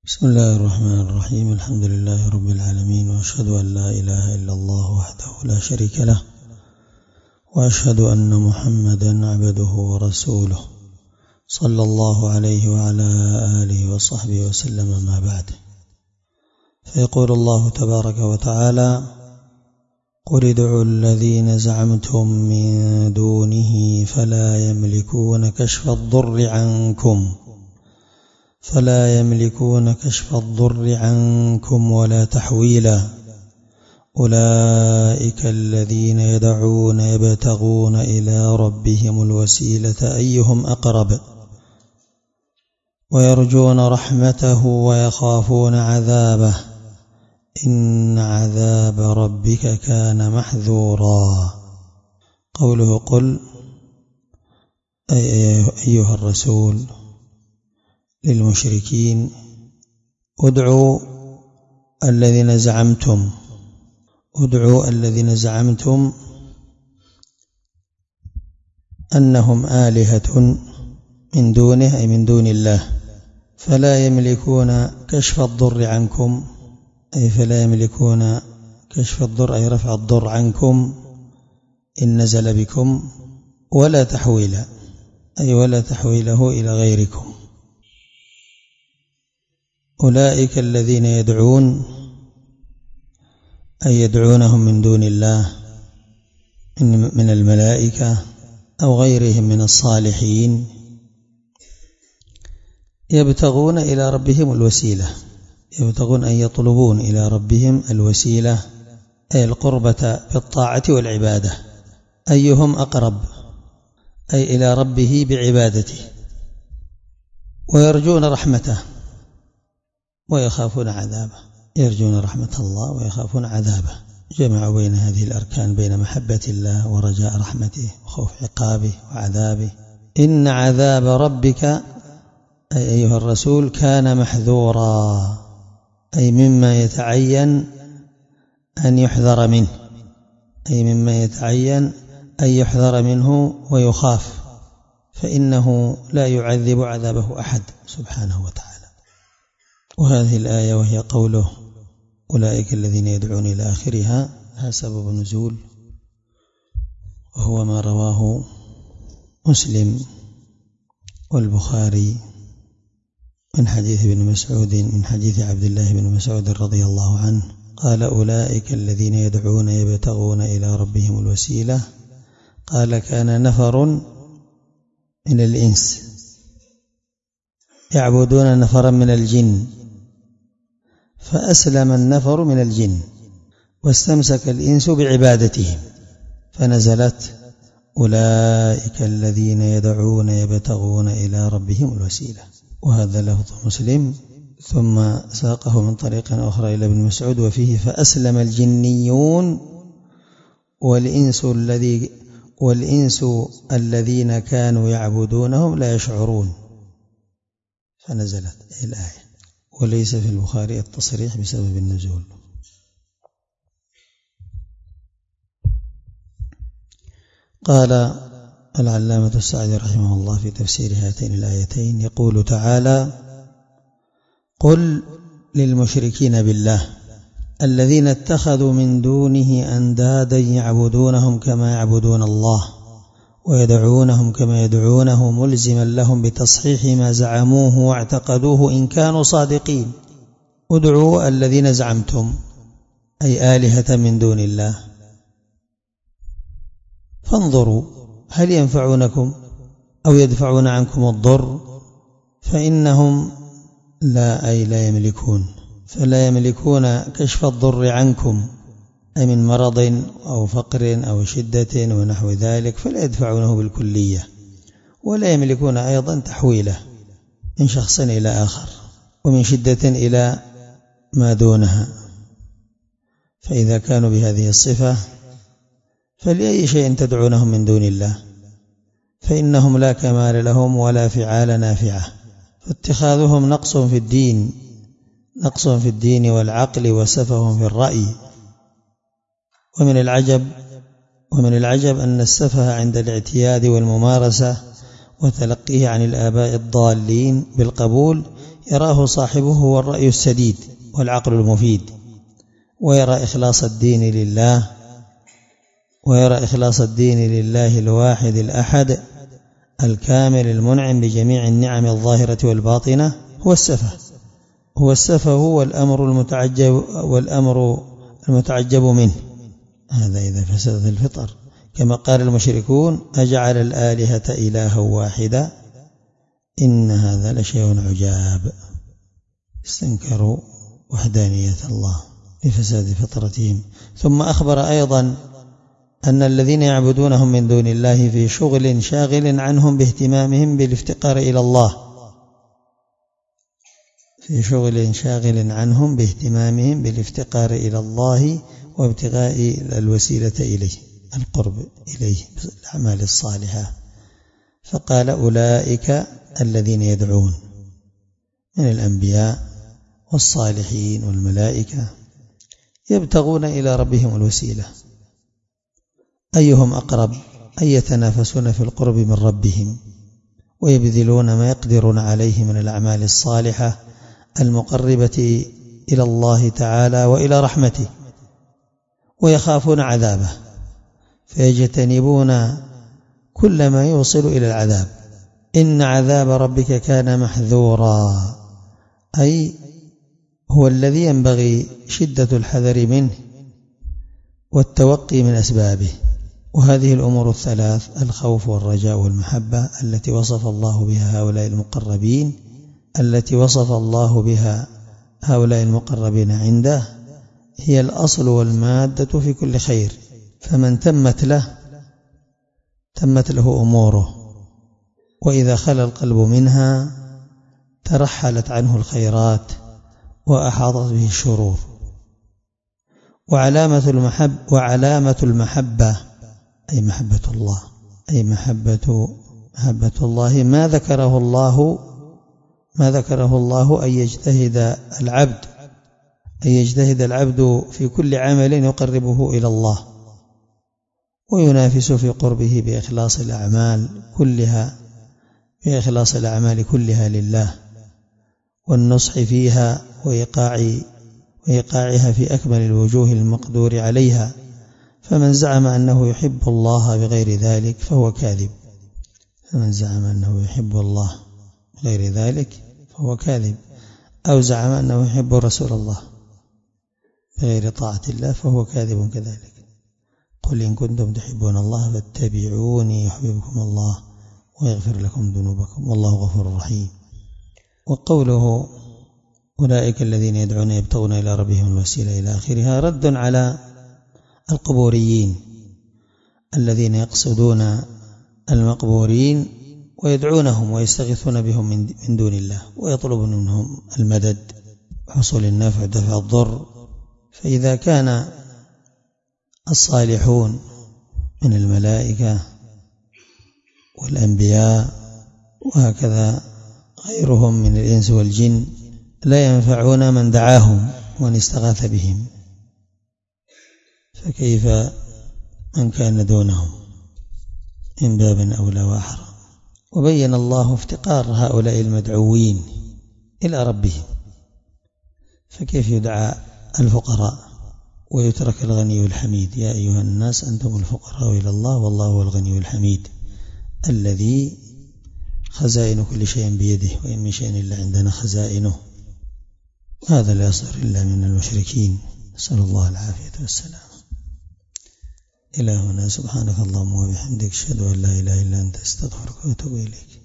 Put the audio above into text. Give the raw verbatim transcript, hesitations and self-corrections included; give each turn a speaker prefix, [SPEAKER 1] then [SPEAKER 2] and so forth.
[SPEAKER 1] بسم الله الرحمن الرحيم. الحمد لله رب العالمين، وأشهد أن لا إله إلا الله وحده لا شريك له، وأشهد أن محمدا عبده ورسوله صلى الله عليه وعلى آله وصحبه وسلم. ما بعد، فيقول الله تبارك وتعالى: قل ادعوا الذين زعمتم من دونه فلا يملكون كشف الضر عنكم فلا يملكون كشف الضر عنكم ولا تحويلا أولئك الذين يدعون يبتغون إلى ربهم الوسيلة أيهم أقرب ويرجون رحمته ويخافون عذابه إن عذاب ربك كان محذورا. قوله قل أي أيها الرسول للمشركين: ادعوا الذين زعمتم ادعوا الذين زعمتم أنهم آلهة من دونه، أي من دون الله، فلا يملكون كشف الضر عنكم، أي فلا يملكون كشف الضر أي رفع الضر عنكم إن نزل بكم، ولا تحويلا أي ولا تحويله إلى غيركم. أولئك الذين يدعون أي يدعونهم من دون الله من الملائكة أو غيرهم من الصالحين، يبتغون إلى ربهم الوسيلة، يبتغون أن يطلبون إلى ربهم الوسيلة أي القربة بالطاعة والعبادة. أيهم أقرب أي إلى ربه بعبادته، ويرجون رحمته ويخافون عذابه، يرجون رحمة الله ويخافون عذابه. جمعوا بين هذه الأركان، بين محبة الله ورجاء رحمته وخوف عقابه وعذابه. إن عذاب ربك أي أيها الرسول كان محذورا أي مما يتعين أن يحذر منه، أي مما يتعين أن يحذر منه ويخاف، فإنه لا يعذب عذابه أحد سبحانه وتعالى. وهذه الآية وهي قوله أولئك الذين يدعون إلى آخرها لها سبب نزول، وهو ما رواه مسلم والبخاري من حديث ابن مسعود من حديث عبد الله بن مسعود رضي الله عنه قال: أولئك الذين يدعون يبتغون إلى ربهم الوسيلة. قال: كان نفر من الإنس يعبدون نفرا من الجن، فأسلم النفر من الجن واستمسك الإنس بعبادتهم، فنزلت: أولئك الذين يدعون يبتغون إلى ربهم الوسيلة. وهذا لفظ مسلم، ثم ساقه من طريق أخرى إلى ابن مسعود وفيه: فأسلم الجنيون والإنس الذي والإنس الذين كانوا يعبدونهم لا يشعرون، فنزلت الآية. وليس في البخاري التصريح بسبب النزول. قال العلامة السعدي رحمه الله في تفسير هاتين الآيتين، يقول تعالى: قل للمشركين بالله الذين اتخذوا من دونه أندادا يعبدونهم كما يعبدون الله ويدعونهم كما يدعونه، ملزما لهم بتصحيح ما زعموه واعتقدوه إن كانوا صادقين. ادعوا الذين زعمتم أي آلهة من دون الله، فانظروا هل ينفعونكم أو يدفعون عنكم الضر، فإنهم لا أي لا يملكون، فلا يملكون كشف الضر عنكم أي من مرض أو فقر أو شدة ونحو ذلك، فلا يدفعونه بالكلية، ولا يملكون أيضا تحويله من شخص إلى آخر ومن شدة إلى ما دونها. فإذا كانوا بهذه الصفة فلأي شيء تدعونهم من دون الله، فإنهم لا كمال لهم ولا فعال نافعة، فاتخاذهم نقص في الدين نقص في الدين والعقل وسفه في الرأي. ومن العجب ومن العجب أن السفه عند الاعتياد والممارسة وتلقيه عن الآباء الضالين بالقبول يراه صاحبه هو الرأي السديد والعقل المفيد، ويرى إخلاص الدين لله ويرى إخلاص الدين لله الواحد الأحد الكامل المنعم بجميع النعم الظاهرة والباطنة هو السفه هو السفه هو الأمر المتعجب والأمر المتعجب منه. هذا إذا فسدت الفطر، كما قال المشركون أجعل الآلهة إلها واحدا إن هذا لشيء عجاب. استنكروا وحدانية الله لفساد فطرتهم. ثم أخبر أيضا أن الذين يعبدونهم من دون الله في شغل شاغل عنهم باهتمامهم بالافتقار إلى الله في شغل شاغل عنهم باهتمامهم بالافتقار إلى الله وابتغاء الوسيلة إليه القرب إليه بالأعمال الصالحة. فقال أولئك الذين يدعون من الأنبياء والصالحين والملائكة يبتغون إلى ربهم الوسيلة أيهم أقرب، أي يتنافسون في القرب من ربهم ويبذلون ما يقدرون عليه من الأعمال الصالحة المقربة إلى الله تعالى وإلى رحمته، ويخافون عذابه فيجتنبون كل ما يوصل إلى العذاب. إن عذاب ربك كان محذورا، أي هو الذي ينبغي شدة الحذر منه والتوقي من أسبابه. وهذه الأمور الثلاث الخوف والرجاء والمحبة التي وصف الله بها هؤلاء المقربين التي وصف الله بها هؤلاء المقربين عنده هي الأصل والمادة في كل خير، فمن تمت له تمت له أموره، وإذا خلى القلب منها ترحلت عنه الخيرات وأحاطت به الشرور. وعلامة المحب وعلامة المحبة أي محبة الله أي محبة محبة الله ما ذكره الله ما ذكره الله أن يجتهد العبد أن يجتهد العبد في كل عمل يقربه إلى الله وينافس في قربه بإخلاص الأعمال كلها بإخلاص الأعمال كلها لله والنصح فيها وإيقاع وإيقاعها في أكمل الوجوه المقدور عليها. فمن زعم أنه يحب الله بغير ذلك فهو كاذب فمن زعم أنه يحب الله بغير ذلك فهو كاذب أو زعم أنه يحب رسول الله بغير طاعة الله فهو كاذب كذلك. قل إن كنتم تحبون الله فاتبعوني يحببكم الله ويغفر لكم ذنوبكم والله غفور رحيم. وقوله أولئك الذين يدعون يبتغون إلى ربهم الوسيلة إلى آخرها رد على القبوريين الذين يقصدون المقبورين ويدعونهم ويستغيثون بهم من دون الله ويطلبون منهم المدد وحصول النفع ودفع الضر. فإذا كان الصالحون من الملائكة والأنبياء وهكذا غيرهم من الإنس والجن لا ينفعون من دعاهم ومن استغاث بهم، فكيف من كان دونهم من باب أولى وأحرى. وبين الله افتقار هؤلاء المدعوين إلى ربهم، فكيف يدعى الفقراء ويترك الغني الحميد؟ يا أيها الناس أنتم الفقراء إلى الله والله هو الغني الحميد الذي خزائن كل شيء بيده وإن من شيء إلا عندنا خزائنه. هذا لا يصدر إلا من المشركين، نسأل الله العافية والسلام. إلى هنا سبحانك اللهم وبحمدك أشهد أن لا إله إلا أنت أستغفرك وأتوب إليك.